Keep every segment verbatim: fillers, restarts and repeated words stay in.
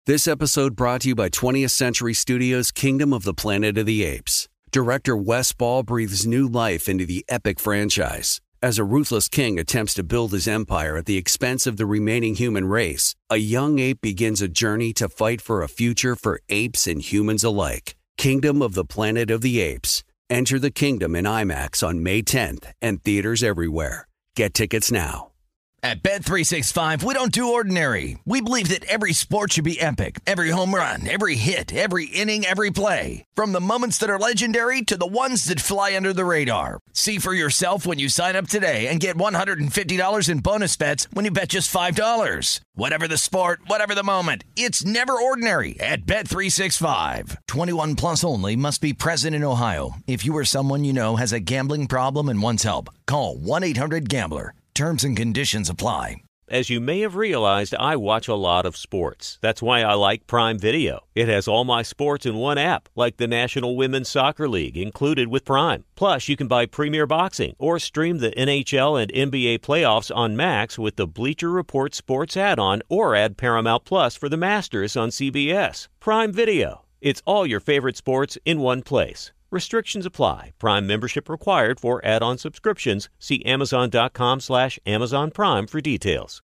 This episode brought to you by twentieth Century Studios' Kingdom of the Planet of the Apes. Director Wes Ball breathes new life into the epic franchise. As a ruthless king attempts to build his empire at the expense of the remaining human race, a young ape begins a journey to fight for a future for apes and humans alike. Kingdom of the Planet of the Apes. Enter the kingdom in IMAX on May tenth and theaters everywhere. Get tickets now. At Bet three sixty-five, we don't do ordinary. We believe that every sport should be epic. Every home run, every hit, every inning, every play. From the moments that are legendary to the ones that fly under the radar. See for yourself when you sign up today and get one hundred fifty dollars in bonus bets when you bet just five dollars. Whatever the sport, whatever the moment, it's never ordinary at Bet three sixty-five. twenty-one plus only. Must be present in Ohio. If you or someone you know has a gambling problem and wants help, call one eight hundred gambler. Terms and conditions apply. As you may have realized, I watch a lot of sports. That's why I like Prime Video. It has all my sports in one app, like the National Women's Soccer League, included with Prime. Plus, you can buy Premier Boxing or stream the N H L and N B A playoffs on Max with the Bleacher Report Sports add-on, or add Paramount Plus for the Masters on C B S. Prime Video. It's all your favorite sports in one place. Restrictions apply. Prime membership required for add-on subscriptions. See Amazon.com slash Amazon Prime for details.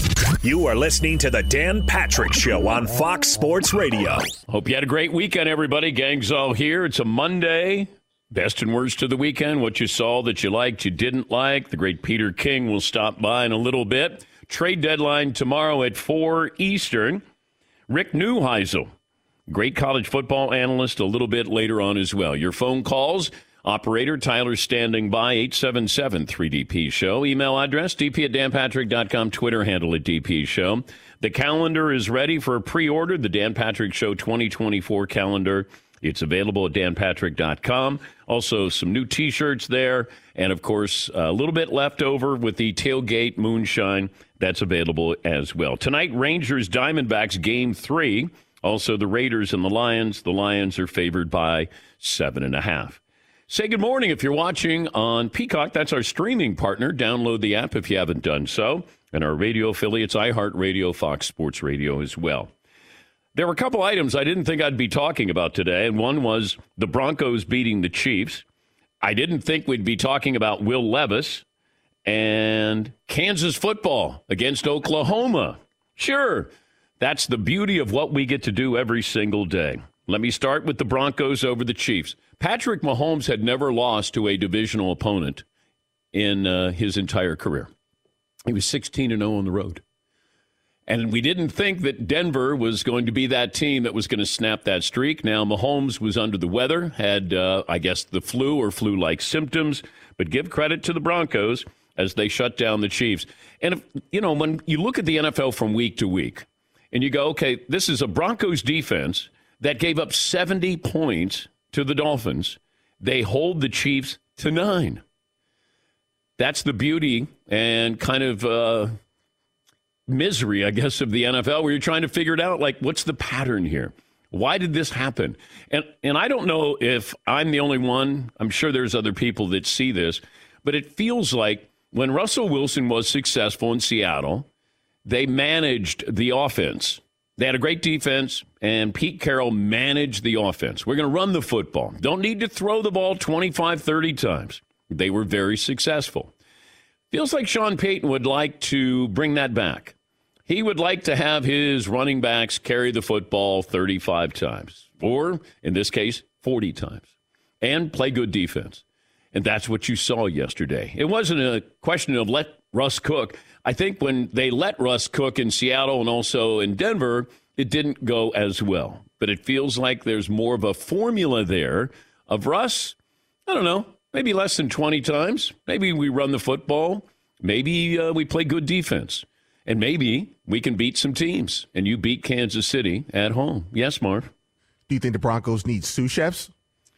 You are listening to the Dan Patrick Show on Fox Sports Radio. Hope you had a great weekend, everybody. Gang's all here. It's a Monday. Best and worst of the weekend. What you saw that you liked, you didn't like. The great Peter King will stop by in a little bit. Trade deadline tomorrow at four Eastern. Rick Neuheisel, great college football analyst, a little bit later on as well. Your phone calls, operator Tyler standing by, eight seven seven three D P show. Email address, d p at dan patrick dot com. Twitter handle at D P show. The calendar is ready for a pre-order. The Dan Patrick Show twenty twenty-four calendar. It's available at dan patrick dot com. Also, some new T-shirts there. And, of course, a little bit left over with the Tailgate Moonshine. That's available as well. Tonight, Rangers Diamondbacks game three. Also, the Raiders and the Lions. The Lions are favored by seven and a half. Say good morning if you're watching on Peacock. That's our streaming partner. Download the app if you haven't done so. And our radio affiliates, iHeartRadio, Fox Sports Radio as well. There were a couple items I didn't think I'd be talking about today, and one was the Broncos beating the Chiefs. I didn't think we'd be talking about Will Levis and Kansas football against Oklahoma. Sure. That's the beauty of what we get to do every single day. Let me start with the Broncos over the Chiefs. Patrick Mahomes had never lost to a divisional opponent in uh, his entire career. He was sixteen and oh on the road. And we didn't think that Denver was going to be that team that was going to snap that streak. Now, Mahomes was under the weather, had, uh, I guess, the flu or flu-like symptoms. But give credit to the Broncos as they shut down the Chiefs. And, if, you know, when you look at the N F L from week to week, and you go, okay, this is a Broncos defense that gave up seventy points to the Dolphins. They hold the Chiefs to nine. That's the beauty and kind of uh, misery, I guess, of the N F L, where you're trying to figure it out, like, what's the pattern here? Why did this happen? And and I don't know if I'm the only one. I'm sure there's other people that see this. But it feels like when Russell Wilson was successful in Seattle, they managed the offense. They had a great defense, and Pete Carroll managed the offense. We're going to run the football. Don't need to throw the ball twenty-five, thirty times. They were very successful. Feels like Sean Payton would like to bring that back. He would like to have his running backs carry the football thirty-five times, or, in this case, forty times, and play good defense. And that's what you saw yesterday. It wasn't a question of let Russ cook. I think when they let Russ cook in Seattle and also in Denver, it didn't go as well. But it feels like there's more of a formula there of Russ, I don't know, maybe less than twenty times. Maybe we run the football. Maybe uh, we play good defense. And maybe we can beat some teams. And you beat Kansas City at home. Yes, Marv? Do you think the Broncos need sous chefs?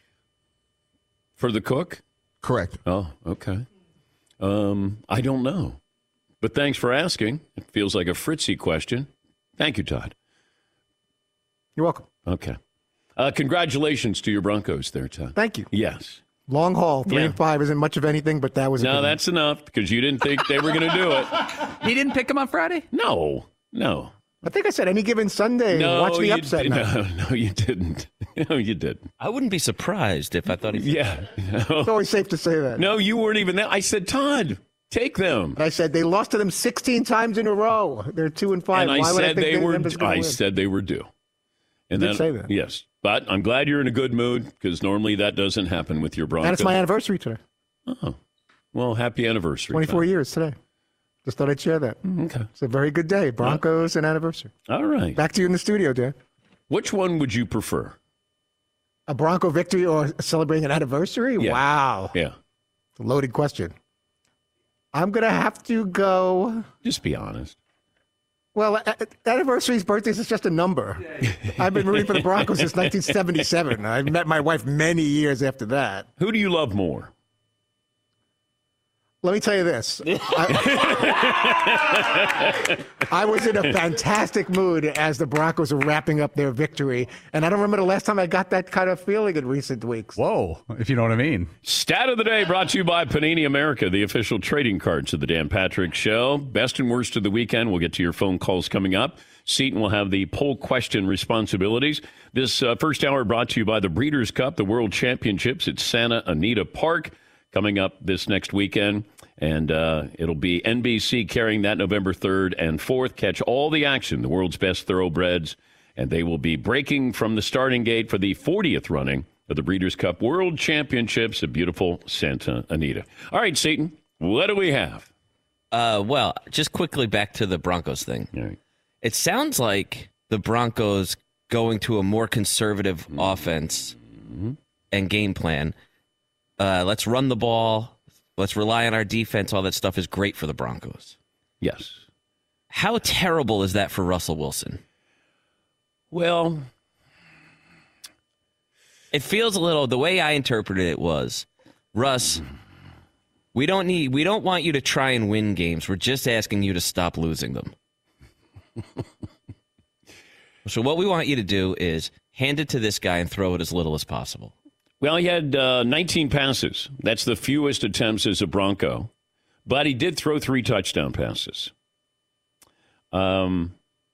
For the cook? Correct. Oh, okay. Um, I don't know. But thanks for asking. It feels like a Fritzy question. Thank you, Todd. You're welcome. Okay. Uh, congratulations to your Broncos there, Todd. Thank you. Yes. Long haul. Three Yeah. and five isn't much of anything, but that was a No, good that's enough because you didn't think they were going to do it. He didn't pick him on Friday? No, no. I think I said any given Sunday. No, watch the you upset. did, night. no, no, you didn't. No, you didn't. I wouldn't be surprised if I thought he. Yeah. It's always safe to say that. No, you weren't even there. I said, Todd, take them. And I said they lost to them sixteen times in a row. They're two and five. And I Why would said I think they they were. I win? said they were due. And You then did say that. Yes, but I'm glad you're in a good mood because normally that doesn't happen with your Broncos. And it's my anniversary today. Oh, well, happy anniversary. twenty-four Tom. years today. Just thought I'd share that. Okay. It's a very good day. Broncos and anniversary. All right. Back to you in the studio, Dan. Which one would you prefer? A Bronco victory or celebrating an anniversary? Yeah. Wow. Yeah. It's a loaded question. I'm going to have to go. Just be honest. Well, a- a- anniversaries, birthdays is just a number. I've been rooting for the Broncos since nineteen seventy-seven. I met my wife many years after that. Who do you love more? Let me tell you this. I, I was in a fantastic mood as the Broncos were wrapping up their victory, and I don't remember the last time I got that kind of feeling in recent weeks. Whoa, if you know what I mean. Stat of the day brought to you by Panini America, the official trading cards of the Dan Patrick Show. Best and worst of the weekend. We'll get to your phone calls coming up. Seton will have the poll question responsibilities. This uh, first hour brought to you by the Breeders' Cup, the World Championships at Santa Anita Park, coming up this next weekend. And uh, it'll be N B C carrying that November third and fourth. Catch all the action, the world's best thoroughbreds. And they will be breaking from the starting gate for the fortieth running of the Breeders' Cup World Championships at beautiful Santa Anita. All right, Seton, what do we have? Uh, well, just quickly back to the Broncos thing. All right. It sounds like the Broncos going to a more conservative mm-hmm. offense mm-hmm. and game plan. Uh, let's run the ball. Let's rely on our defense. All that stuff is great for the Broncos. Yes. How terrible is that for Russell Wilson? Well, it feels a little, the way I interpreted it was, Russ, we don't need, we don't want you to try and win games. We're just asking you to stop losing them. So what we want you to do is hand it to this guy and throw it as little as possible. Well, he had uh, nineteen passes. That's the fewest attempts as a Bronco. But he did throw three touchdown passes. Um,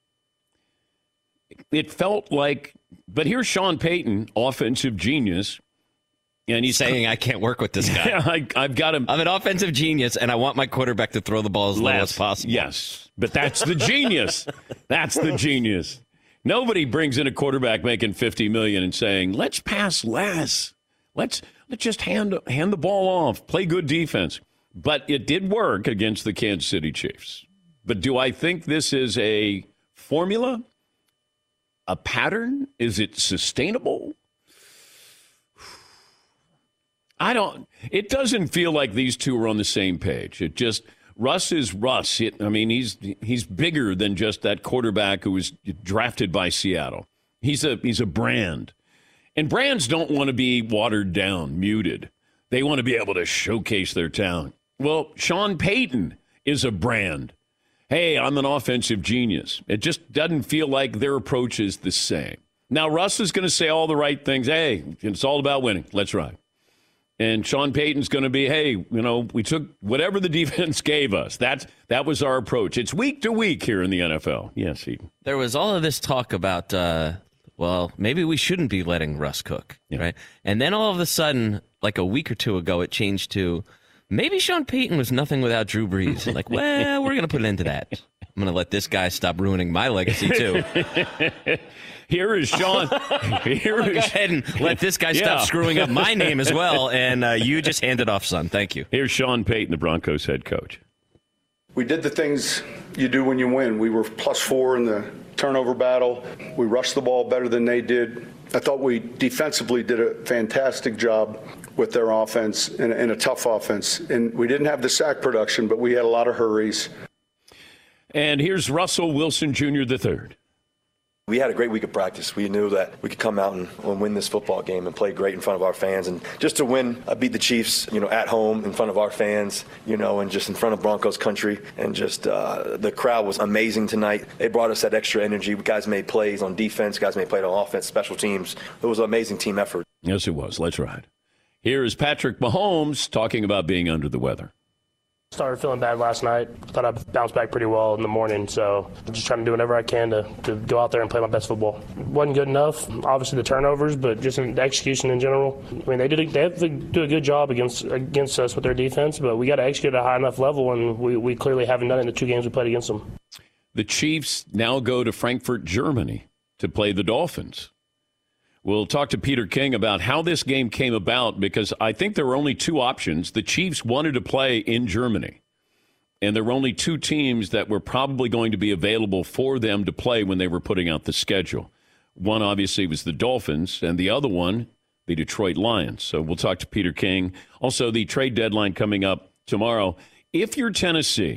it felt like, but here's Sean Payton, offensive genius. And he's saying, I can't work with this guy. Yeah, I, I've got him. I'm an offensive genius, and I want my quarterback to throw the ball as low as possible. Yes, but that's the genius. That's the genius. Nobody brings in a quarterback making fifty million dollars and saying, let's pass less. Let's let's just hand, hand the ball off, play good defense. But it did work against the Kansas City Chiefs. But do I think this is a formula? A pattern? Is it sustainable? I don't, it doesn't feel like these two are on the same page. It just, Russ is Russ. It, I mean, he's he's bigger than just that quarterback who was drafted by Seattle. He's a he's a brand. And brands don't want to be watered down, muted. They want to be able to showcase their talent. Well, Sean Payton is a brand. Hey, I'm an offensive genius. It just doesn't feel like their approach is the same. Now, Russ is going to say all the right things. Hey, it's all about winning. Let's ride. And Sean Payton's going to be, hey, you know, we took whatever the defense gave us. That's, that was our approach. It's week to week here in the N F L. Yes, Eden. There was all of this talk about, uh, well, maybe we shouldn't be letting Russ cook, yeah. right? And then all of a sudden, like a week or two ago, it changed to maybe Sean Payton was nothing without Drew Brees. Like, well, we're going to put an end to that. I'm going to let this guy stop ruining my legacy, too. Here is Sean. Here is, go ahead and let this guy yeah. stop screwing up my name as well, and uh, you just hand it off, son. Thank you. Here's Sean Payton, the Broncos head coach. We did the things you do when you win. We were plus four in the turnover battle. We rushed the ball better than they did. I thought we defensively did a fantastic job with their offense and, and a tough offense. And we didn't have the sack production, but we had a lot of hurries. And here's Russell Wilson Junior the third. We had a great week of practice. We knew that we could come out and, and win this football game and play great in front of our fans. And just to win, uh, beat the Chiefs, you know, at home in front of our fans, you know, and just in front of Broncos country. And just uh, the crowd was amazing tonight. They brought us that extra energy. Guys made plays on defense. Guys made plays on offense, special teams. It was an amazing team effort. Yes, it was. Let's ride. Here is Patrick Mahomes talking about being under the weather. Started feeling bad last night. Thought I bounced back pretty well in the morning, so I'm just trying to do whatever I can to, to go out there and play my best football. Wasn't good enough, obviously the turnovers, but just in the execution in general. I mean, they did a, they have to do a good job against against us with their defense, but we got to execute at a high enough level, and we, we clearly haven't done it in the two games we played against them. The Chiefs now go to Frankfurt, Germany to play the Dolphins. We'll talk to Peter King about how this game came about, because I think there were only two options. The Chiefs wanted to play in Germany, and there were only two teams that were probably going to be available for them to play when they were putting out the schedule. One, obviously, was the Dolphins, and the other one, the Detroit Lions. So we'll talk to Peter King. Also, the trade deadline coming up tomorrow. If you're Tennessee,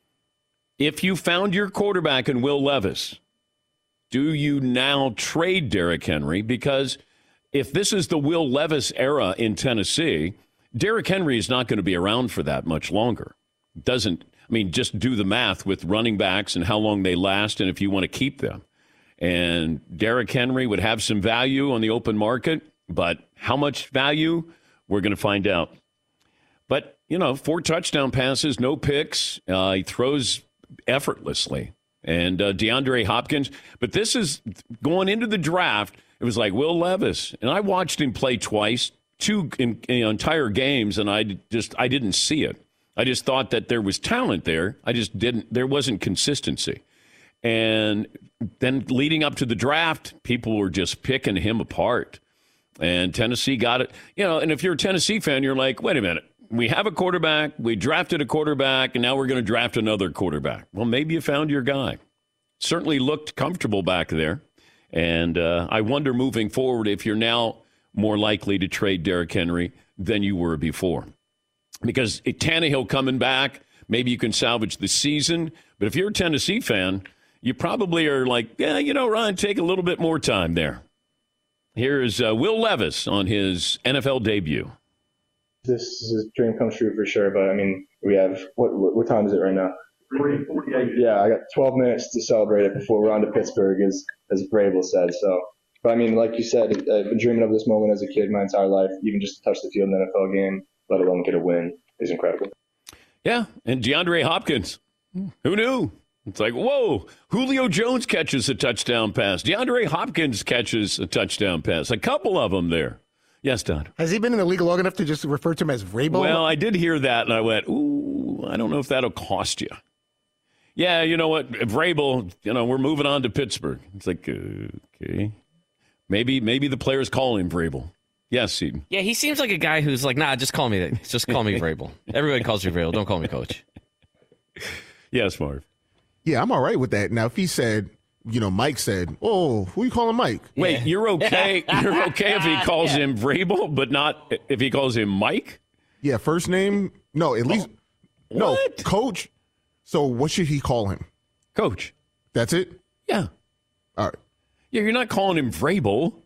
if you found your quarterback in Will Levis, do you now trade Derrick Henry? Because if this is the Will Levis era in Tennessee, Derrick Henry is not going to be around for that much longer. Doesn't, I mean, just do the math with running backs and how long they last and if you want to keep them. And Derrick Henry would have some value on the open market, but how much value? We're going to find out. But, you know, four touchdown passes, no picks. Uh, he throws effortlessly. And uh, DeAndre Hopkins. But this is going into the draft. It was like Will Levis. And I watched him play twice, two in, in entire games, and I just I didn't see it. I just thought that there was talent there. I just didn't. There wasn't consistency. And then leading up to the draft, people were just picking him apart. And Tennessee got it. You know, and if you're a Tennessee fan, you're like, wait a minute. We have a quarterback, we drafted a quarterback, and now we're going to draft another quarterback. Well, maybe you found your guy. Certainly looked comfortable back there. And uh, I wonder moving forward if you're now more likely to trade Derrick Henry than you were before. Because it, Tannehill coming back, maybe you can salvage the season. But if you're a Tennessee fan, you probably are like, yeah, you know, Ryan, take a little bit more time there. Here is uh, Will Levis on his N F L debut. This is a dream come true for sure, but I mean, we have, what what, what time is it right now? forty-eight. Yeah, I got twelve minutes to celebrate it before we're on to Pittsburgh, as, as Vrabel said. So, but I mean, like you said, I've been dreaming of this moment as a kid my entire life. Even just to touch the field in an N F L game, let alone get a win, is incredible. Yeah, and DeAndre Hopkins, who knew? It's like, whoa, Julio Jones catches a touchdown pass. DeAndre Hopkins catches a touchdown pass. A couple of them there. Yes, Don. Has he been in the league long enough to just refer to him as Vrabel? Well, I did hear that, and I went, ooh, I don't know if that'll cost you. Yeah, you know what, Vrabel, you know, we're moving on to Pittsburgh. It's like, okay. Maybe maybe the players call him Vrabel. Yes, Seton. Yeah, he seems like a guy who's like, nah, just call me that. Just call me Vrabel. Everybody calls me Vrabel. Don't call me Coach. Yes, Marv. Yeah, I'm all right with that. Now, if he said, you know, Mike said, oh, who you calling Mike? Wait, yeah. you're okay You're okay if he calls yeah. him Vrabel, but not if he calls him Mike? Yeah, first name. No, at least. Oh, no, Coach. So what should he call him? Coach. That's it? Yeah. All right. Yeah, you're not calling him Vrabel.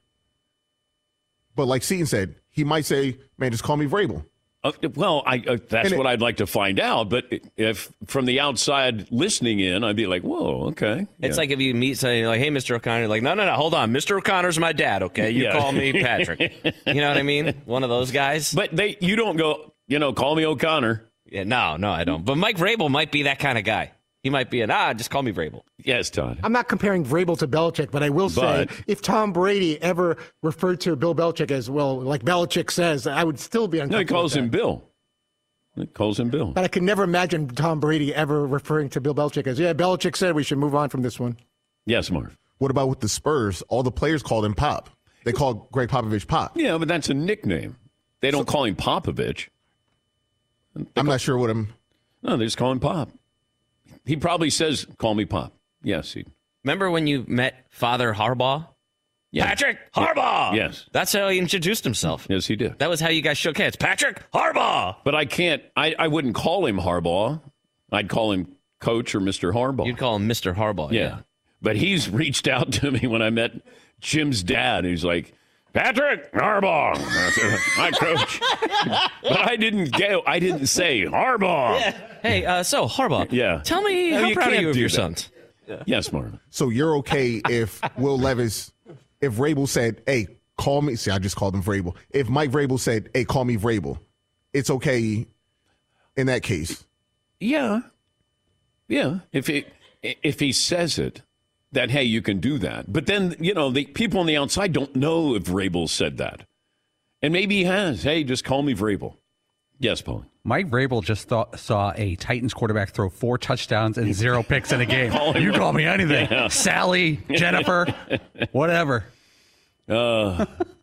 But like Seton said, he might say, man, just call me Vrabel. Uh, well, I, uh, that's it, what I'd like to find out. But if from the outside listening in, I'd be like, whoa, okay. It's yeah. like if you meet somebody like, hey, Mister O'Connor, like, no, no, no, hold on. Mister O'Connor's my dad, okay? You yeah. call me Patrick. You know what I mean? One of those guys. But they, you don't go, you know, call me O'Connor. Yeah, no, no, I don't. But Mike Vrabel might be that kind of guy. He might be an, ah, just call me Vrabel. Yes, Todd. I'm not comparing Vrabel to Belichick, but I will say but, if Tom Brady ever referred to Bill Belichick as, well, like Belichick says, I would still be uncomfortable. No, he calls him Bill. He calls him Bill. But I can never imagine Tom Brady ever referring to Bill Belichick as, yeah, Belichick said we should move on from this one. Yes, Marv. What about with the Spurs? All the players called him Pop. They call Greg Popovich Pop. Yeah, but that's a nickname. They don't so, call him Popovich. They I'm call, not sure what I'm... No, they just call him Pop. He probably says, call me Pop. Yes. He, Remember when you met Father Harbaugh? Yeah. Patrick Harbaugh! Yes. That's how he introduced himself. Yes, he did. That was how you guys shook hands. Patrick Harbaugh! But I can't, I, I wouldn't call him Harbaugh. I'd call him Coach or Mister Harbaugh. You'd call him Mister Harbaugh, yeah. yeah. But he's reached out to me when I met Jim's dad. He's like, Patrick Harbaugh. Hi, Coach. But I didn't get, I didn't say Harbaugh. Yeah. Hey, uh, so Harbaugh. Yeah. Tell me no, how you proud are you of your that. sons? Yeah. Yes, Marvin. So you're okay if Will Levis, if Vrabel said, hey, call me. See, I just called him Vrabel. If Mike Vrabel said, hey, call me Vrabel, it's okay in that case. Yeah. Yeah. If he, if he says it, that, hey, you can do that. But then, you know, the people on the outside don't know if Vrabel said that. And maybe he has. Hey, just call me Vrabel. Yes, Paul. Mike Vrabel just thought, saw a Titans quarterback throw four touchdowns and zero picks in a game. You call me anything. Yeah. Sally, Jennifer, whatever. Uh,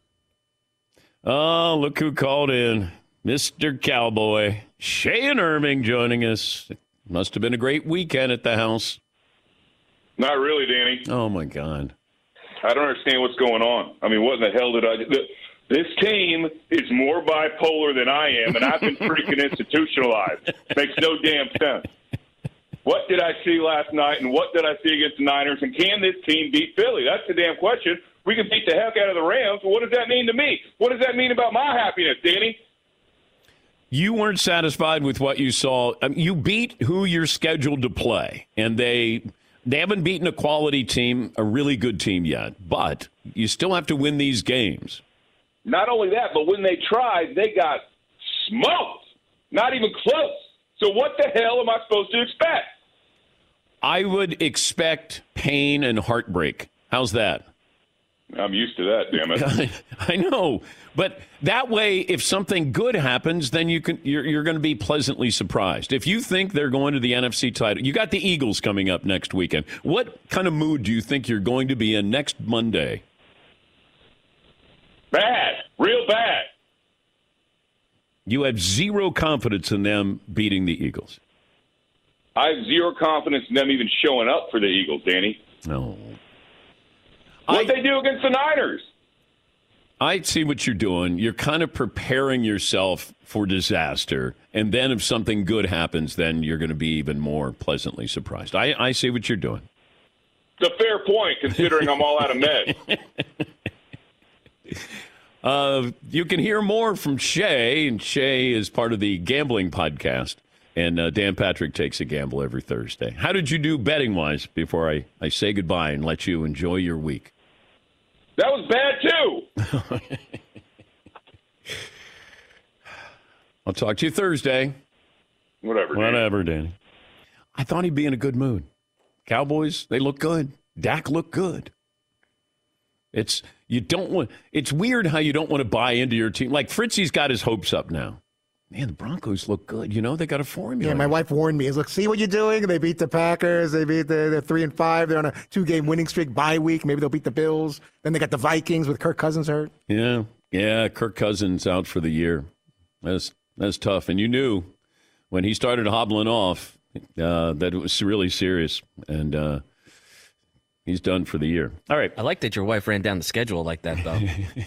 oh, look who called in. Mister Cowboy. Shane Irving joining us. Must have been a great weekend at the house. Not really, Danny. Oh, my God. I don't understand what's going on. I mean, what in the hell did I do? This team is more bipolar than I am, and I've been freaking institutionalized. Makes no damn sense. What did I see last night, and what did I see against the Niners, and can this team beat Philly? That's the damn question. We can beat the heck out of the Rams, but what does that mean to me? What does that mean about my happiness, Danny? You weren't satisfied with what you saw. I mean, you beat who you're scheduled to play, and they they haven't beaten a quality team, a really good team yet, but you still have to win these games. Not only that, but when they tried, they got smoked. Not even close. So what the hell am I supposed to expect? I would expect pain and heartbreak. How's that? I'm used to that, damn it. I know. But that way, if something good happens, then you can, you're, you're going to be pleasantly surprised. If you think they're going to the N F C title, you got the Eagles coming up next weekend. What kind of mood do you think you're going to be in next Monday? Bad. Real bad. You have zero confidence in them beating the Eagles. I have zero confidence in them even showing up for the Eagles, Danny. No. What'd they do against the Niners? I see what you're doing. You're kind of preparing yourself for disaster. And then if something good happens, then you're going to be even more pleasantly surprised. I, I see what you're doing. It's a fair point, considering I'm all out of meds. Uh, you can hear more from Shay, and Shay is part of the gambling podcast. And uh, Dan Patrick takes a gamble every Thursday. How did you do betting-wise before I, I say goodbye and let you enjoy your week? That was bad, too. I'll talk to you Thursday. Whatever, Danny. Whatever, Danny. I thought he'd be in a good mood. Cowboys, they look good. Dak looked good. It's you don't want. It's weird how you don't want to buy into your team. Like Fritzy's got his hopes up now. Man, the Broncos look good. You know, they got a formula. Yeah, my wife warned me. Look, see what you're doing? They beat the Packers. They beat the they're three and five. They're on a two-game winning streak. Bye week. Maybe they'll beat the Bills. Then they got the Vikings with Kirk Cousins hurt. Yeah, yeah. Kirk Cousins out for the year. That's that's tough. And you knew when he started hobbling off uh, that it was really serious. And uh, he's done for the year. All right. I like that your wife ran down the schedule like that, though.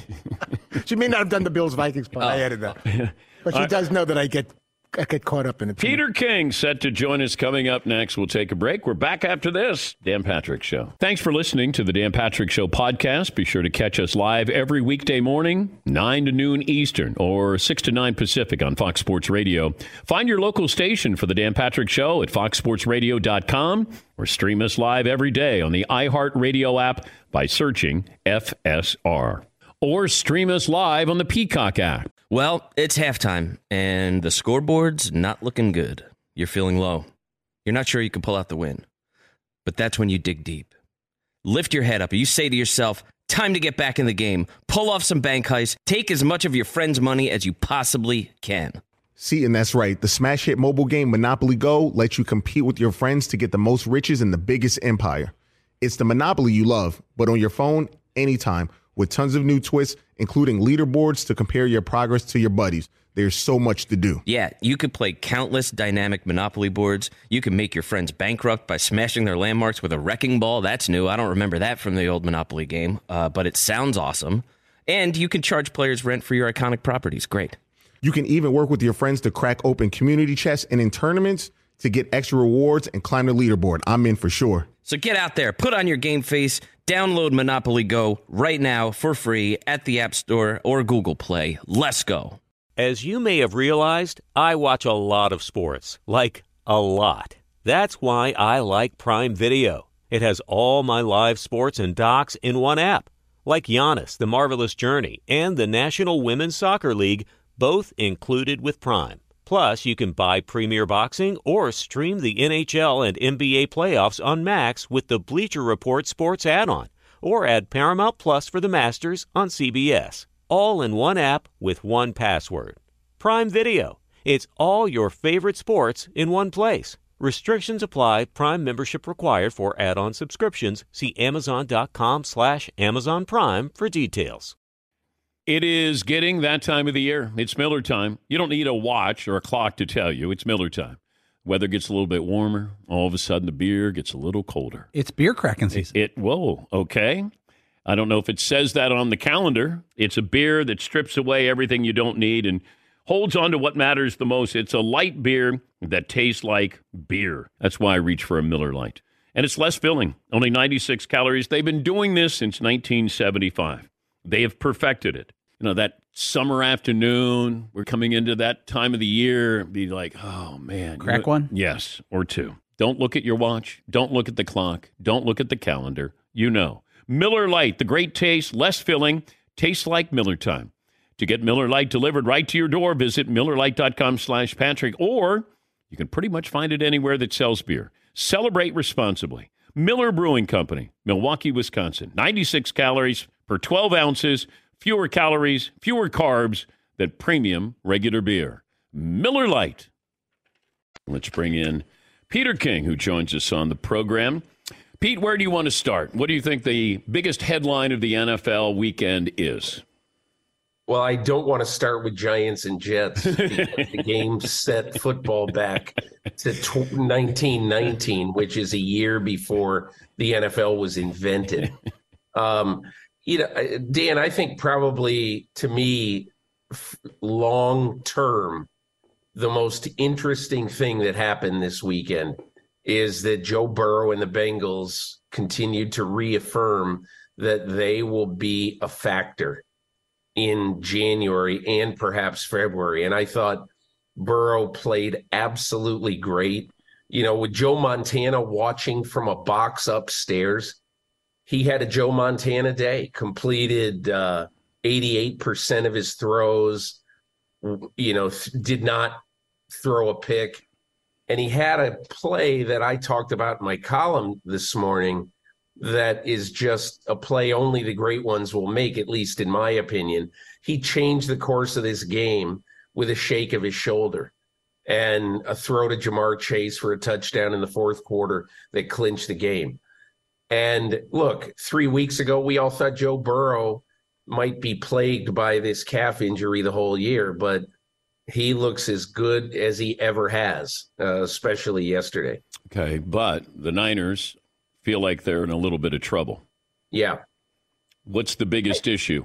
She may not have done the Bills-Vikings part. Oh. I added that. But she does know that I get I get caught up in it. Peter King set to join us coming up next. We'll take a break. We're back after this. Dan Patrick Show. Thanks for listening to the Dan Patrick Show podcast. Be sure to catch us live every weekday morning, nine to noon Eastern or six to nine Pacific on Fox Sports Radio. Find your local station for the Dan Patrick Show at fox sports radio dot com or stream us live every day on the iHeartRadio app by searching F S R. Or stream us live on the Peacock app. Well, it's halftime, and the scoreboard's not looking good. You're feeling low. You're not sure you can pull out the win. But that's when you dig deep. Lift your head up, and you say to yourself, time to get back in the game. Pull off some bank heists. Take as much of your friend's money as you possibly can. See, and that's right. The smash hit mobile game Monopoly Go lets you compete with your friends to get the most riches in the biggest empire. It's the Monopoly you love, but on your phone, anytime. With tons of new twists, including leaderboards to compare your progress to your buddies. There's so much to do. Yeah, you could play countless dynamic Monopoly boards. You can make your friends bankrupt by smashing their landmarks with a wrecking ball. That's new. I don't remember that from the old Monopoly game, uh, but it sounds awesome. And you can charge players rent for your iconic properties. Great. You can even work with your friends to crack open community chests and in tournaments to get extra rewards and climb the leaderboard. I'm in for sure. So get out there, put on your game face, download Monopoly Go right now for free at the App Store or Google Play. Let's go. As you may have realized, I watch a lot of sports, like a lot. That's why I like Prime Video. It has all my live sports and docs in one app, like Giannis, The Marvelous Journey, and the National Women's Soccer League, both included with Prime. Plus, you can buy Premier Boxing or stream the N H L and N B A playoffs on Max with the Bleacher Report Sports add-on, or add Paramount Plus for the Masters on C B S. All in one app with one password. Prime Video. It's all your favorite sports in one place. Restrictions apply. Prime membership required for add-on subscriptions. See amazon.com slash Amazon Prime for details. It is getting that time of the year. It's Miller time. You don't need a watch or a clock to tell you. It's Miller time. Weather gets a little bit warmer. All of a sudden, the beer gets a little colder. It's beer cracking season. It, it whoa, okay. I don't know if it says that on the calendar. It's a beer that strips away everything you don't need and holds on to what matters the most. It's a light beer that tastes like beer. That's why I reach for a Miller Lite. And it's less filling, only ninety-six calories. They've been doing this since nineteen seventy-five. They have perfected it. You know, that summer afternoon, we're coming into that time of the year, be like, oh, man. Crack you know, one? Yes, or two. Don't look at your watch. Don't look at the clock. Don't look at the calendar. You know. Miller Lite, the great taste, less filling, tastes like Miller time. To get Miller Lite delivered right to your door, visit MillerLite.com slash Patrick, or you can pretty much find it anywhere that sells beer. Celebrate responsibly. Miller Brewing Company, Milwaukee, Wisconsin. ninety-six calories per twelve ounces. Fewer calories, fewer carbs than premium regular beer. Miller Lite. Let's bring in Peter King, who joins us on the program. Pete, where do you want to start? What do you think the biggest headline of the N F L weekend is? Well, I don't want to start with Giants and Jets because the game set football back to nineteen nineteen, which is a year before the N F L was invented. Um, you know, Dan, I think probably to me, f- long term, the most interesting thing that happened this weekend is that Joe Burrow and the Bengals continued to reaffirm that they will be a factor in January and perhaps February. And I thought Burrow played absolutely great. You know, with Joe Montana watching from a box upstairs, he had a Joe Montana day, completed uh, eighty-eight percent of his throws, you know, th- did not throw a pick. And he had a play that I talked about in my column this morning that is just a play only the great ones will make, at least in my opinion. He changed the course of this game with a shake of his shoulder and a throw to Jamar Chase for a touchdown in the fourth quarter that clinched the game. And look, three weeks ago, we all thought Joe Burrow might be plagued by this calf injury the whole year, but he looks as good as he ever has, uh, especially yesterday. Okay, but the Niners feel like they're in a little bit of trouble. Yeah. What's the biggest I, issue?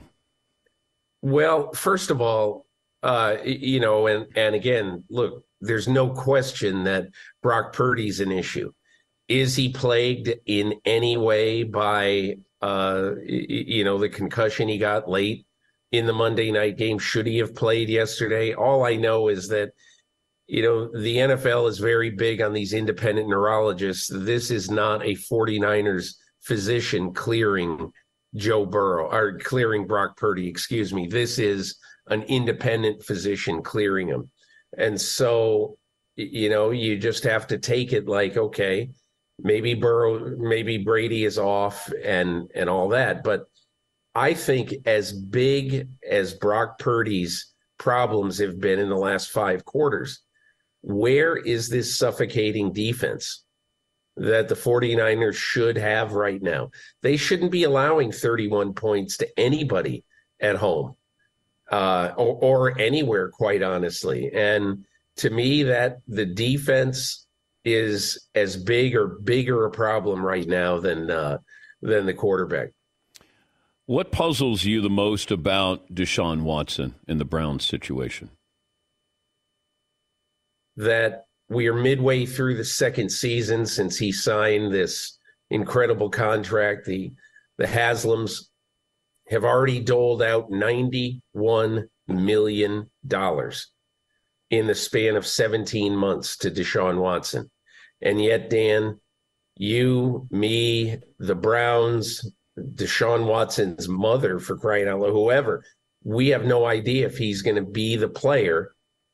Well, first of all, uh, you know, and, and again, look, there's no question that Brock Purdy's an issue. Is he plagued in any way by, uh, you know, the concussion he got late in the Monday night game? Should he have played yesterday? All I know is that, you know, the N F L is very big on these independent neurologists. This is not a 49ers physician clearing Joe Burrow or clearing Brock Purdy, excuse me. This is an independent physician clearing him. And so, you know, you just have to take it like, okay, maybe Burrow, maybe Brady is off and, and all that. But I think as big as Brock Purdy's problems have been in the last five quarters, where is this suffocating defense that the 49ers should have right now? They shouldn't be allowing thirty-one points to anybody at home uh, or, or anywhere, quite honestly. And to me, that the defense is as big or bigger a problem right now than uh, than the quarterback. What puzzles you the most about Deshaun Watson in the Browns situation? That we are midway through the second season since he signed this incredible contract. The the Haslams have already doled out ninety-one million dollars in the span of seventeen months to Deshaun Watson. And yet, Dan, you, me, the Browns, Deshaun Watson's mother, for crying out loud, whoever, we have no idea if he's going to be the player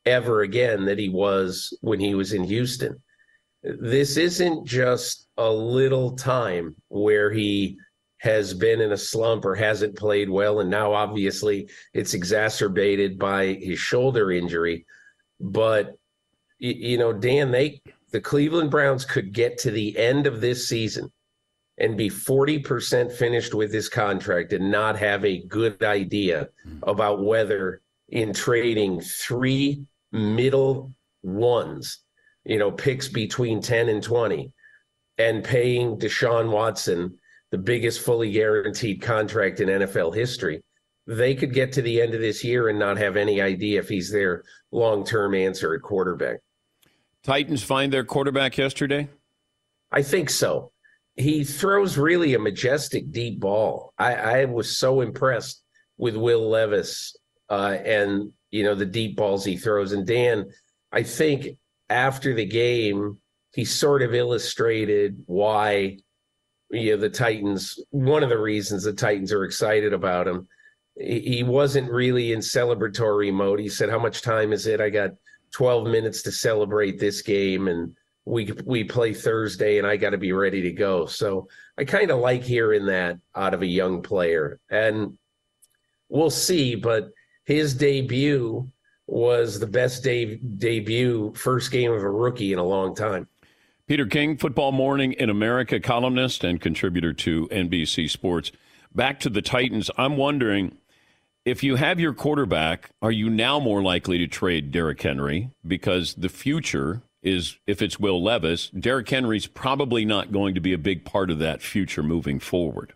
ever again that he was when he was in Houston. This isn't just a little time where he has been in a slump or hasn't played well, and now obviously it's exacerbated by his shoulder injury. But, you know, Dan, they the Cleveland Browns could get to the end of this season and be forty percent finished with this contract and not have a good idea about whether in trading three middle ones, you know, picks between ten and twenty, and paying Deshaun Watson the biggest fully guaranteed contract in N F L history, they could get to the end of this year and not have any idea if he's their long-term answer at quarterback. Titans find their quarterback yesterday? I think so. He throws really a majestic deep ball. I, I was so impressed with Will Levis uh, and, you know, the deep balls he throws. And Dan, I think after the game, he sort of illustrated why, you know, the Titans, one of the reasons the Titans are excited about him. He wasn't really in celebratory mode. He said, how much time is it? I got twelve minutes to celebrate this game, and we we play Thursday, and I got to be ready to go. So I kind of like hearing that out of a young player. And we'll see, but his debut was the best de- debut, first game of a rookie in a long time. Peter King, Football Morning in America columnist and contributor to N B C Sports. Back to the Titans, I'm wondering, if you have your quarterback, are you now more likely to trade Derrick Henry? Because the future is, if it's Will Levis, Derrick Henry's probably not going to be a big part of that future moving forward.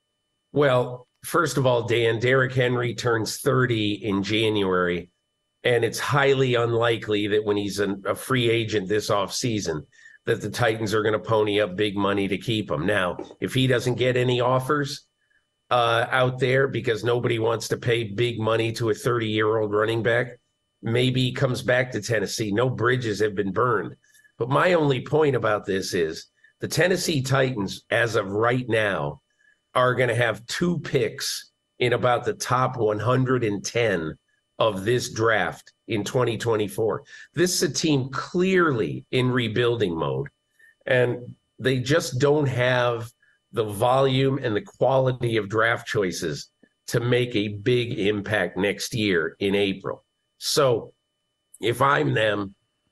Well, first of all, Dan, Derrick Henry turns thirty in January, and it's highly unlikely that when he's a, a free agent this offseason, that the Titans are going to pony up big money to keep him. Now, if he doesn't get any offers uh, out there because nobody wants to pay big money to a thirty-year-old running back, maybe he comes back to Tennessee. No bridges have been burned. But my only point about this is the Tennessee Titans, as of right now, are going to have two picks in about the top one hundred ten of this draft in twenty twenty-four. This is a team clearly in rebuilding mode, and they just don't have the volume and the quality of draft choices to make a big impact next year in April. So if I'm them,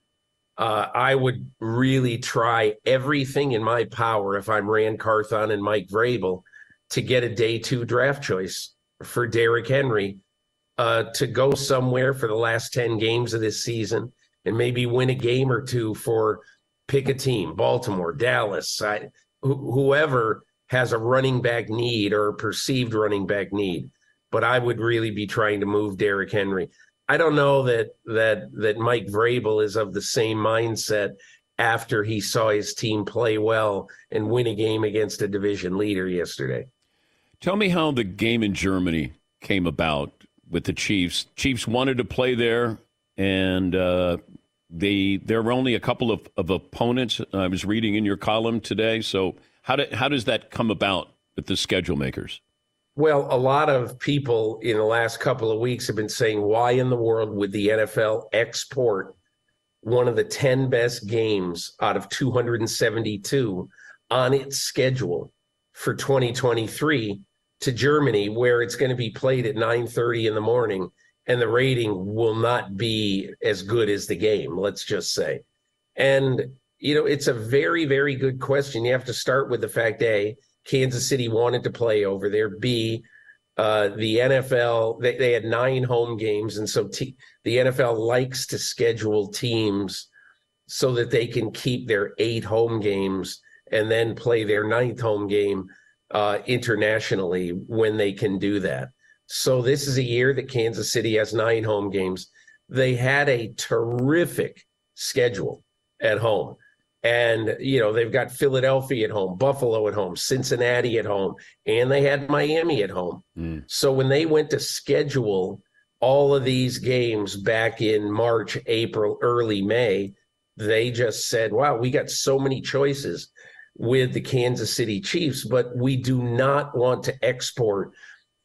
uh, I would really try everything in my power if I'm Rand Carthon and Mike Vrabel to get a day two draft choice for Derrick Henry uh, to go somewhere for the last ten games of this season and maybe win a game or two for pick a team, Baltimore, Dallas, I, wh- whoever has a running back need or a perceived running back need. But I would really be trying to move Derrick Henry. I don't know that that that Mike Vrabel is of the same mindset after he saw his team play well and win a game against a division leader yesterday. Tell me how the game in Germany came about with the Chiefs. Chiefs wanted to play there, and uh, they there were only a couple of, of opponents. I was reading in your column today. So how did how does that come about with the schedule makers? Well, a lot of people in the last couple of weeks have been saying, why in the world would the N F L export one of the ten best games out of two hundred seventy-two on its schedule for twenty twenty-three to Germany, where it's going to be played at nine thirty in the morning, and the rating will not be as good as the game, let's just say. And, you know, it's a very, very good question. You have to start with the fact, A, Kansas City wanted to play over there. B, uh, the N F L, they, they had nine home games. And so t- the N F L likes to schedule teams so that they can keep their eight home games and then play their ninth home game uh, internationally when they can do that. So this is a year that Kansas City has nine home games. They had a terrific schedule at home. And, you know, they've got Philadelphia at home, Buffalo at home, Cincinnati at home, and they had Miami at home. Mm. So when they went to schedule all of these games back in March, April, early May, they just said, wow, we got so many choices with the Kansas City Chiefs, but we do not want to export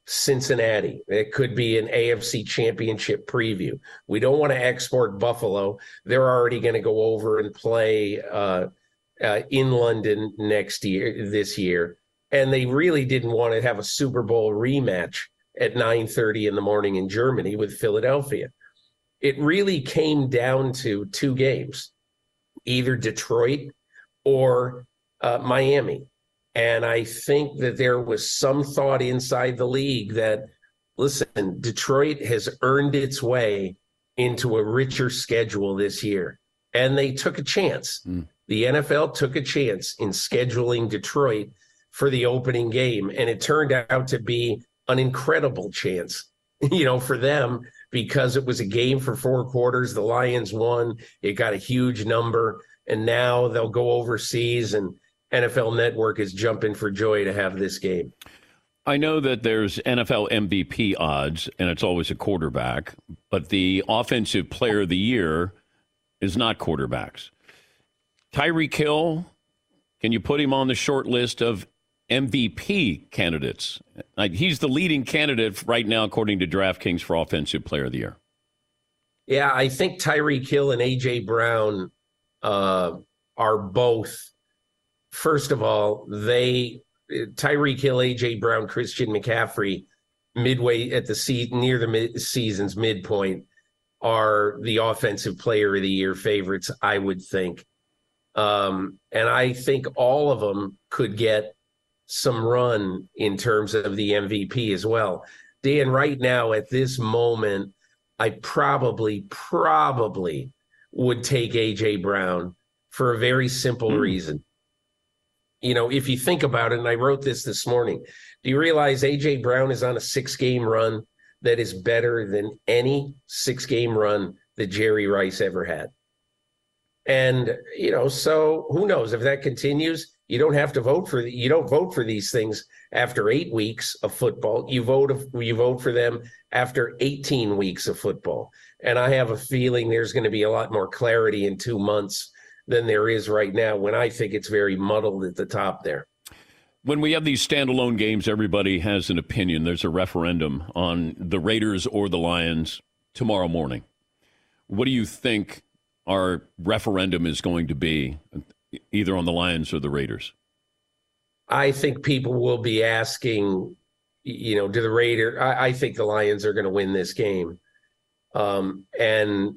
Cincinnati. It could be an A F C championship preview. We don't want to export Buffalo. They're already going to go over and play uh, uh, in London next year, this year. And they really didn't want to have a Super Bowl rematch at nine thirty in the morning in Germany with Philadelphia. It really came down to two games, either Detroit or uh, Miami. And I think that there was some thought inside the league that, listen, Detroit has earned its way into a richer schedule this year. And they took a chance. Mm. The N F L took a chance in scheduling Detroit for the opening game. And it turned out to be an incredible chance, you know, for them, because it was a game for four quarters. The Lions won. It got a huge number. And now they'll go overseas, and N F L Network is jumping for joy to have this game. I know that there's N F L M V P odds, and it's always a quarterback, but the Offensive Player of the Year is not quarterbacks. Tyreek Hill, can you put him on the short list of M V P candidates? He's the leading candidate right now, according to DraftKings, for Offensive Player of the Year. Yeah, I think Tyreek Hill and A J Brown uh, are both. First of all, they Tyreek Hill, A J Brown, Christian McCaffrey, midway at the se- near the mid- season's midpoint, are the Offensive Player of the Year favorites, I would think. Um, and I think all of them could get some run in terms of the M V P as well. Dan, right now at this moment, I probably, probably would take A J Brown for a very simple mm. reason. You know, if you think about it, and I wrote this this morning, do you realize A J Brown is on a six-game run that is better than any six-game run that Jerry Rice ever had? And, you know, so who knows if that continues? You don't have to vote for the, you don't vote for these things after eight weeks of football. You vote you vote for them after eighteen weeks of football. And I have a feeling there's going to be a lot more clarity in two months than there is right now, when I think it's very muddled at the top there. When we have these standalone games, everybody has an opinion. There's a referendum on the Raiders or the Lions tomorrow morning. What do you think our referendum is going to be, either on the Lions or the Raiders? I think people will be asking, you know, do the Raiders, I, I think the Lions are going to win this game. Um, and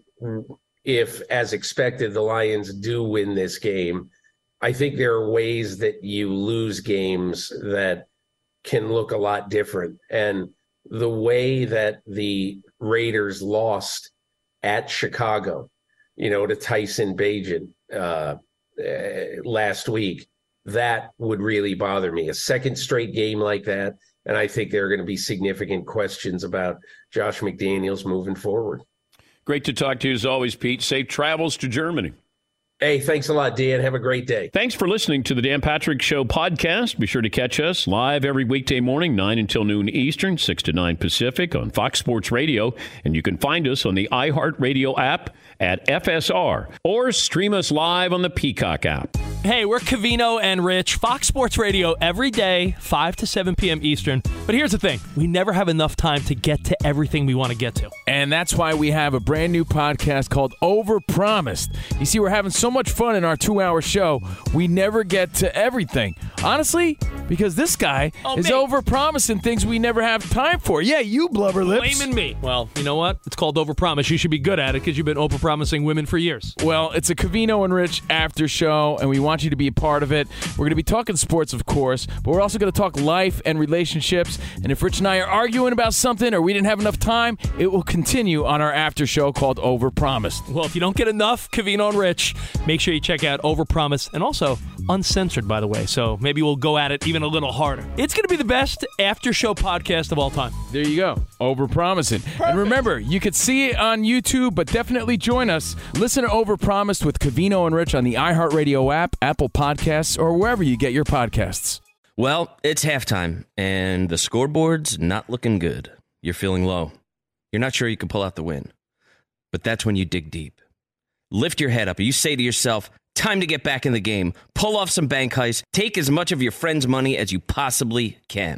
if, as expected, the Lions do win this game, I think there are ways that you lose games that can look a lot different. And the way that the Raiders lost at Chicago, you know, to Tyson Bagent uh, uh, last week, that would really bother me. A second straight game like that, and I think there are going to be significant questions about Josh McDaniels moving forward. Great to talk to you as always, Pete. Safe travels to Germany. Hey, thanks a lot, Dan. Have a great day. Thanks for listening to the Dan Patrick Show podcast. Be sure to catch us live every weekday morning, nine until noon Eastern, six to nine Pacific on Fox Sports Radio. And you can find us on the iHeartRadio app at F S R or stream us live on the Peacock app. Hey, we're Covino and Rich, Fox Sports Radio every day, five to seven p.m. Eastern. But here's the thing. We never have enough time to get to everything we want to get to. And that's why we have a brand new podcast called Overpromised. You see, we're having so much fun in our two-hour show, we never get to everything. Honestly, because this guy oh, is overpromising things we never have time for. Yeah, you blubber lips. Blaming me. Well, you know what? It's called Overpromise. You should be good at it because you've been overpromising women for years. Well, it's a Covino and Rich after show, and we want you to be a part of it. We're going to be talking sports, of course, but we're also going to talk life and relationships. And if Rich and I are arguing about something or we didn't have enough time, it will continue on our after show called Overpromised. Well, if you don't get enough Covino and Rich, make sure you check out Overpromised, and also uncensored, by the way. So maybe we'll go at it even a little harder. It's going to be the best after show podcast of all time. There you go. Overpromising. Perfect. And remember, you could see it on YouTube, but definitely join us. Listen to Overpromised with Covino and Rich on the iHeartRadio app, Apple Podcasts, or wherever you get your podcasts. Well, it's halftime, and the scoreboard's not looking good. You're feeling low. You're not sure you can pull out the win. But that's when you dig deep. Lift your head up, and you say to yourself, time to get back in the game. Pull off some bank heists. Take as much of your friend's money as you possibly can.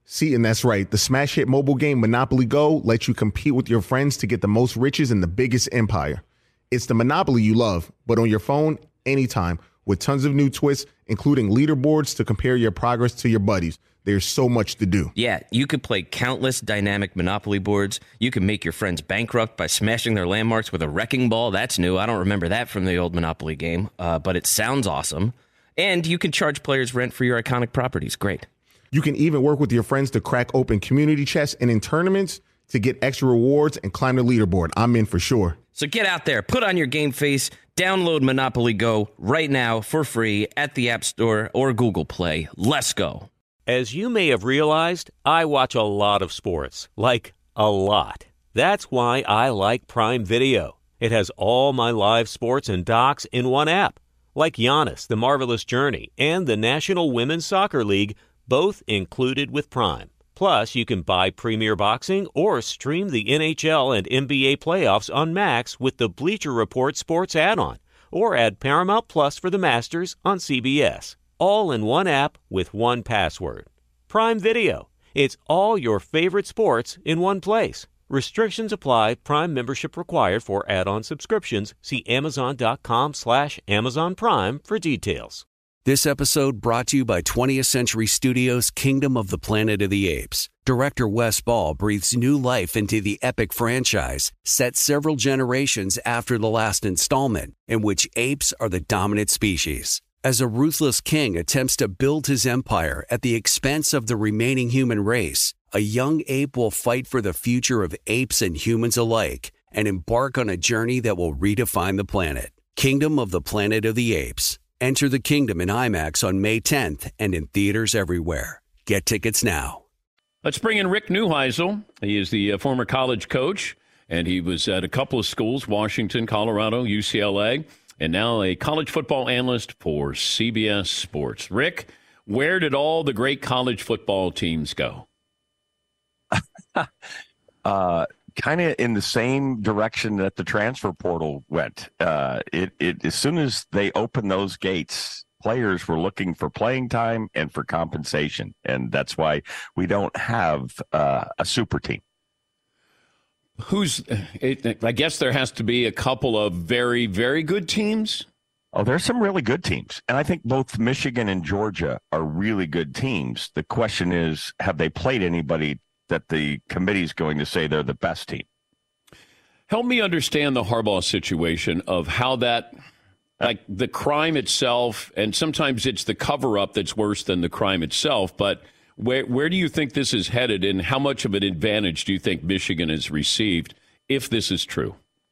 See, and that's right. The smash hit mobile game Monopoly Go lets you compete with your friends to get the most riches in the biggest empire. It's the Monopoly you love, but on your phone, anytime, with tons of new twists, including leaderboards to compare your progress to your buddies. There's so much to do. Yeah, you could play countless dynamic Monopoly boards. You can make your friends bankrupt by smashing their landmarks with a wrecking ball. That's new. I don't remember that from the old Monopoly game, uh, but it sounds awesome. And you can charge players rent for your iconic properties. Great. You can even work with your friends to crack open community chests and in tournaments to get extra rewards and climb the leaderboard. I'm in for sure. So get out there, put on your game face, download Monopoly Go right now for free at the App Store or Google Play. Let's go. As you may have realized, I watch a lot of sports, like a lot. That's why I like Prime Video. It has all my live sports and docs in one app, like Giannis, The Marvelous Journey, and the National Women's Soccer League, both included with Prime. Plus, you can buy Premier Boxing or stream the N H L and N B A playoffs on Max with the Bleacher Report Sports add-on, or add Paramount Plus for the Masters on C B S. All in one app with one password. Prime Video. It's all your favorite sports in one place. Restrictions apply. Prime membership required for add-on subscriptions. See Amazon.com slash Amazon Prime for details. This episode brought to you by twentieth Century Studios' Kingdom of the Planet of the Apes. Director Wes Ball breathes new life into the epic franchise, set several generations after the last installment, in which apes are the dominant species. As a ruthless king attempts to build his empire at the expense of the remaining human race, a young ape will fight for the future of apes and humans alike and embark on a journey that will redefine the planet. Kingdom of the Planet of the Apes. Enter the kingdom in IMAX on May tenth and in theaters everywhere. Get tickets now. Let's bring in Rick Neuheisel. He is the uh, former college coach, and he was at a couple of schools, Washington, Colorado, U C L A, and now a college football analyst for C B S Sports. Rick, where did all the great college football teams go? uh, kind of in the same direction that the transfer portal went. Uh, it, it as soon as they opened those gates, players were looking for playing time and for compensation, and that's why we don't have uh, a super team. Who's? It, I guess there has to be a couple of very, very good teams. Oh, there's some really good teams, and I think both Michigan and Georgia are really good teams. The question is, have they played anybody that the committee's going to say they're the best team? Help me understand the Harbaugh situation of how that, like the crime itself, and sometimes it's the cover-up that's worse than the crime itself, but where where do you think this is headed, and how much of an advantage do you think Michigan has received if this is true?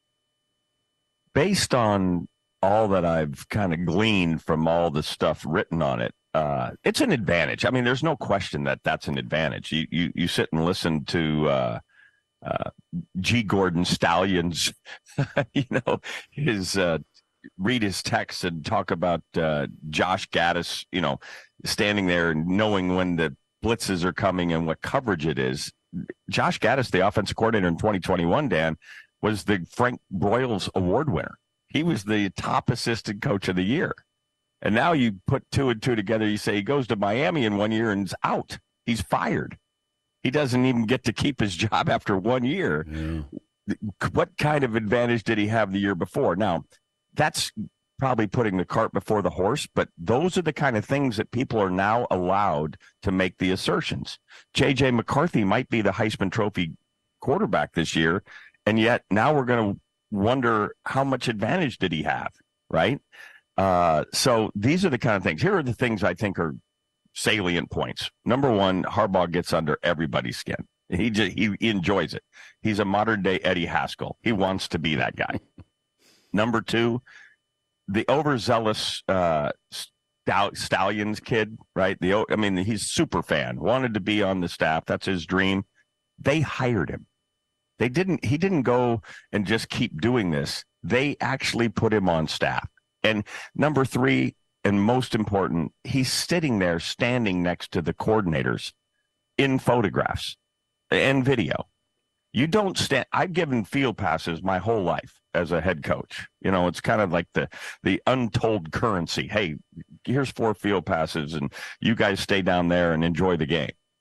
Based on all that I've kind of gleaned from all the stuff written on it, uh, it's an advantage. I mean, there's no question that that's an advantage. You you, you sit and listen to uh, uh, G. Gordon Stallion's, you know, his uh, read his texts and talk about uh, Josh Gaddis, you know, standing there and knowing when the blitzes are coming and what coverage it is. Josh Gaddis, the offensive coordinator in twenty twenty-one, Dan, was the Frank Broyles Award winner. He was the top assistant coach of the year. And now you put two and two together, you say he goes to Miami in one year and is out. He's fired. He doesn't even get to keep his job after one year. Yeah. What kind of advantage did he have the year before? Now, that's probably putting the cart before the horse, but those are the kind of things that people are now allowed to make the assertions. J J McCarthy might be the Heisman Trophy quarterback this year, and yet now we're going to wonder how much advantage did he have, right? Uh, so these are the kind of things. Here are the things I think are salient points. Number one, Harbaugh gets under everybody's skin. He just, he, he enjoys it. He's a modern day Eddie Haskell. He wants to be that guy. Number two, the overzealous uh, Stallions kid, right? The I mean, he's a super fan, wanted to be on the staff. That's his dream. They hired him. They didn't. He didn't go and just keep doing this. They actually put him on staff. And number three, and most important, he's sitting there standing next to the coordinators in photographs and video. You don't stand. I've given field passes my whole life as a head coach. You know, it's kind of like the the untold currency. Hey, here's four field passes, and you guys stay down there and enjoy the game.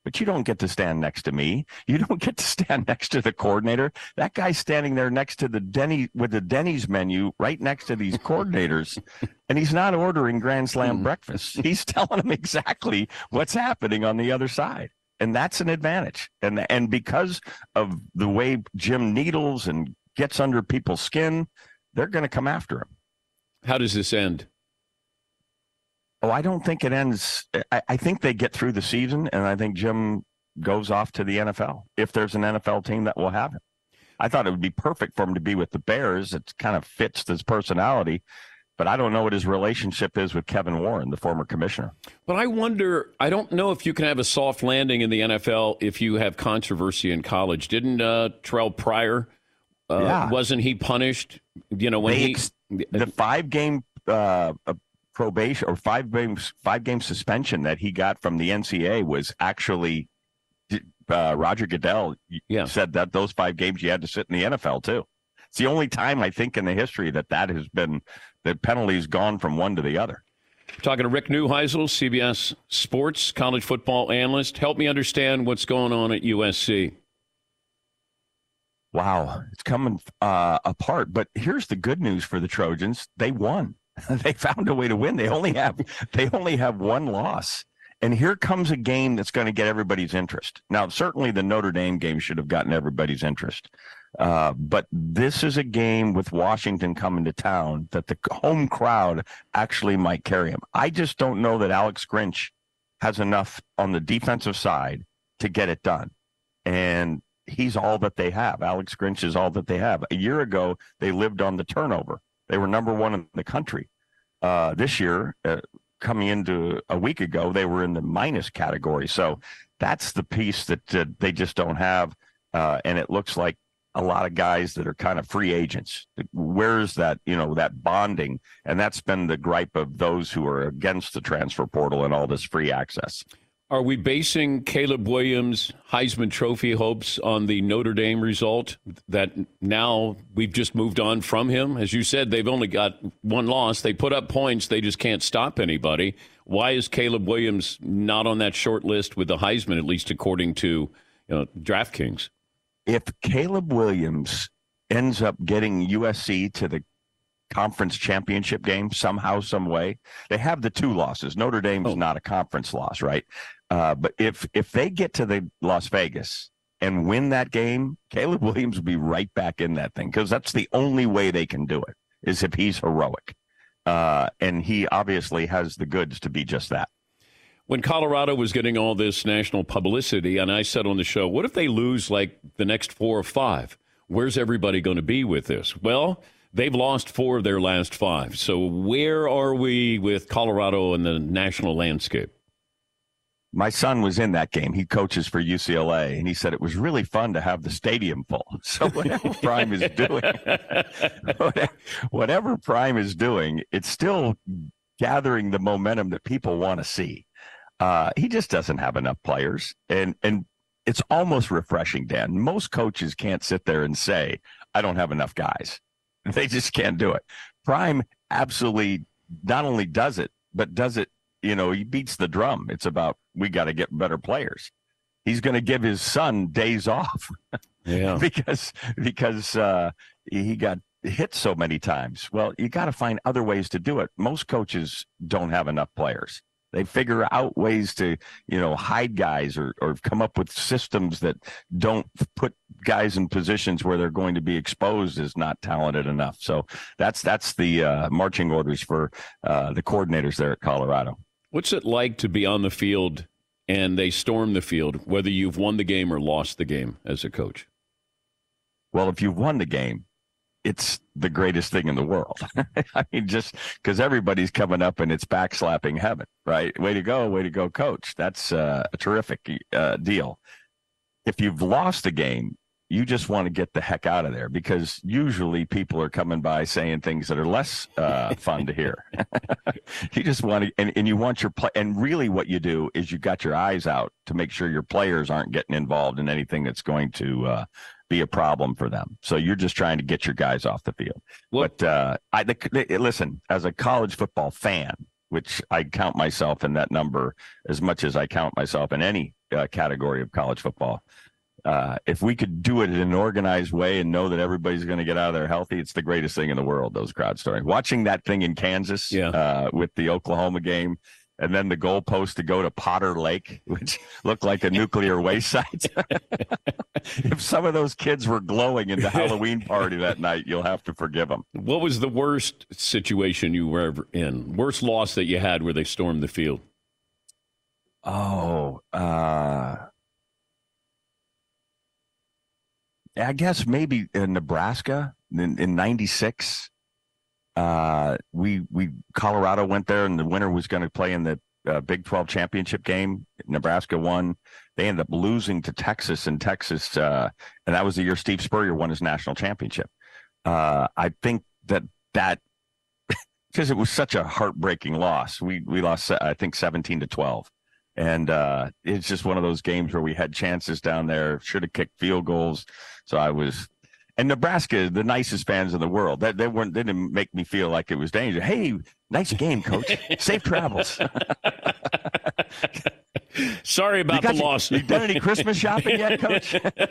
but you don't get to stand next to me. You don't get to stand next to the coordinator. That guy's standing there next to the Denny with the Denny's menu right next to these coordinators, and he's not ordering Grand Slam breakfast. He's telling them exactly what's happening on the other side. And that's an advantage. And and because of the way Jim needles and gets under people's skin, they're going to come after him. How does this end? Oh, I don't think it ends. I, I think they get through the season, and I think Jim goes off to the N F L, if there's an N F L team that will have him. I thought it would be perfect for him to be with the Bears. It kind of fits his personality. But I don't know what his relationship is with Kevin Warren, the former commissioner. But I wonder, I don't know if you can have a soft landing in the N F L if you have controversy in college. Didn't uh, Terrell Pryor, uh, yeah. wasn't he punished? You know, when they he. Ex- the five game uh, probation or five games, five game suspension that he got from the N C A A was actually uh, Roger Goodell yeah. said that those five games you had to sit in the N F L, too. It's the only time, I think, in the history that that has been, the penalty's gone from one to the other. Talking to Rick Neuheisel, C B S Sports college football analyst. Help me understand what's going on at U S C. Wow, it's coming uh, apart. But here's the good news for the Trojans: they won. They found a way to win. They only have they only have one loss. And here comes a game that's going to get everybody's interest. Now, certainly the Notre Dame game should have gotten everybody's interest. Uh, but this is a game with Washington coming to town that the home crowd actually might carry him. I just don't know that Alex Grinch has enough on the defensive side to get it done. And he's all that they have. Alex Grinch is all that they have. A year ago, they lived on the turnover. They were number one in the country. Uh, this year, uh, coming into a week ago, they were in the minus category. So that's the piece that uh, they just don't have. Uh, and it looks like a lot of guys that are kind of free agents. Where's that, you know, that bonding? And that's been the gripe of those who are against the transfer portal and all this free access. Are we basing Caleb Williams' Heisman Trophy hopes on the Notre Dame result, that now we've just moved on from him? As you said, they've only got one loss. They put up points. They just can't stop anybody. Why is Caleb Williams not on that short list with the Heisman, at least according to, you know, DraftKings? If Caleb Williams ends up getting U S C to the conference championship game somehow, some way, they have the two losses. Notre Dame's oh. not a conference loss, right? Uh, but if if they get to the Las Vegas and win that game, Caleb Williams will be right back in that thing, because that's the only way they can do it, is if he's heroic. Uh, and he obviously has the goods to be just that. When Colorado was getting all this national publicity, and I said on the show, what if they lose like the next four or five? Where's everybody going to be with this? Well, they've lost four of their last five. So where are we with Colorado in the national landscape? My son was in that game. He coaches for U C L A, and he said it was really fun to have the stadium full. So whatever Prime is doing, whatever Prime is doing, it's still gathering the momentum that people want to see. Uh, he just doesn't have enough players, and and it's almost refreshing, Dan. Most coaches can't sit there and say, I don't have enough guys. They just can't do it. Prime absolutely not only does it, but does it, you know, he beats the drum. It's about, we got to get better players. He's going to give his son days off yeah. because because uh, he got hit so many times. Well, you got to find other ways to do it. Most coaches don't have enough players. They figure out ways to, you know, hide guys or, or come up with systems that don't put guys in positions where they're going to be exposed as not talented enough. So that's that's the uh, marching orders for uh, the coordinators there at Colorado. What's it like to be on the field and they storm the field, whether you've won the game or lost the game as a coach? Well, if you've won the game, it's the greatest thing in the world. I mean, just because everybody's coming up and it's backslapping heaven, right? Way to go, way to go, coach. That's uh, a terrific uh, deal. If you've lost a game, you just want to get the heck out of there, because usually people are coming by saying things that are less uh, fun to hear. You just want to, and, and you want your play. And really what you do is you got your eyes out to make sure your players aren't getting involved in anything that's going to uh, be a problem for them. So you're just trying to get your guys off the field. Well, but uh, I the, the, listen, as a college football fan, which I count myself in that number as much as I count myself in any uh, category of college football. Uh, if we could do it in an organized way and know that everybody's going to get out of there healthy, it's the greatest thing in the world, those crowd stories. Watching that thing in Kansas yeah. uh, with the Oklahoma game, and then the goalpost to go to Potter Lake, which looked like a nuclear waste site. If some of those kids were glowing in the Halloween party that night, you'll have to forgive them. What was the worst situation you were ever in? Worst loss that you had where they stormed the field? Oh, uh... I guess maybe in Nebraska in, in ninety-six, uh, we we Colorado went there, and the winner was going to play in the uh, Big twelve championship game. Nebraska won. They ended up losing to Texas, and Texas, uh, and that was the year Steve Spurrier won his national championship. Uh, I think that that because it was such a heartbreaking loss. We we lost, I think, seventeen to twelve. And uh, it's just one of those games where we had chances down there, should have kicked field goals. So I was, and Nebraska, the nicest fans in the world. That they weren't, they didn't make me feel like it was danger. Hey, nice game, coach. Safe travels. Sorry about the you, loss. You done any Christmas shopping yet, Coach?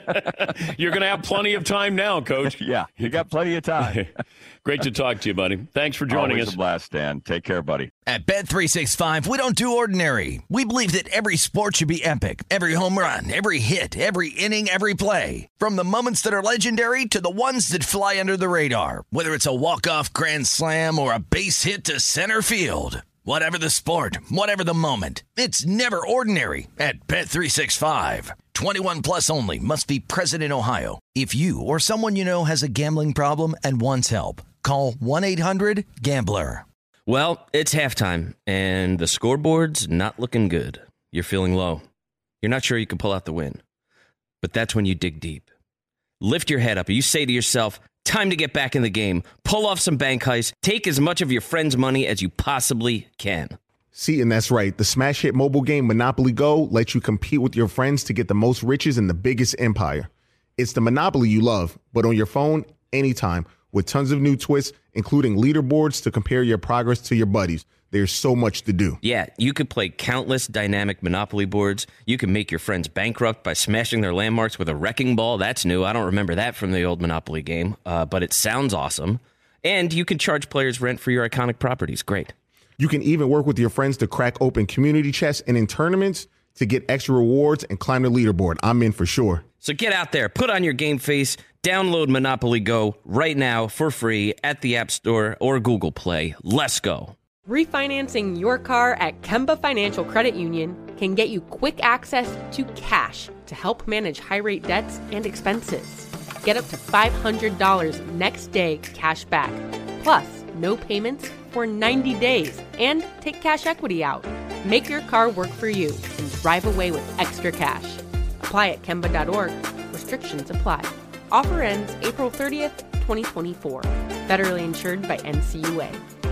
You're going to have plenty of time now, Coach. Yeah, you got plenty of time. Great to talk to you, buddy. Thanks for joining Always us. A blast, Dan. Take care, buddy. At Bet three sixty-five, we don't do ordinary. We believe that every sport should be epic. Every home run, every hit, every inning, every play. From the moments that are legendary to the ones that fly under the radar. Whether it's a walk-off grand slam or a base hit to center field. Whatever the sport, whatever the moment, it's never ordinary at Bet three sixty-five. twenty-one plus only. Must be present in Ohio. If you or someone you know has a gambling problem and wants help, call one eight hundred gambler. Well, it's halftime, and the scoreboard's not looking good. You're feeling low. You're not sure you can pull out the win. But that's when you dig deep. Lift your head up, and you say to yourself, time to get back in the game. Pull off some bank heists. Take as much of your friend's money as you possibly can. See, and that's right. The smash hit mobile game Monopoly Go lets you compete with your friends to get the most riches in the biggest empire. It's the Monopoly you love, but on your phone, anytime, with tons of new twists, including leaderboards to compare your progress to your buddies. There's so much to do. Yeah, you could play countless dynamic Monopoly boards. You can make your friends bankrupt by smashing their landmarks with a wrecking ball. That's new. I don't remember that from the old Monopoly game, uh, but it sounds awesome. And you can charge players rent for your iconic properties. Great. You can even work with your friends to crack open community chests and in tournaments to get extra rewards and climb the leaderboard. I'm in for sure. So get out there, put on your game face, download Monopoly Go right now for free at the App Store or Google Play. Let's go. Refinancing your car at Kemba Financial Credit Union can get you quick access to cash to help manage high-rate debts and expenses. Get up to five hundred dollars next day cash back, plus no payments for ninety days, and take cash equity out. Make your car work for you and drive away with extra cash. Apply at Kemba dot org. Restrictions apply. Offer ends April thirtieth, twenty twenty-four. Federally insured by N C U A.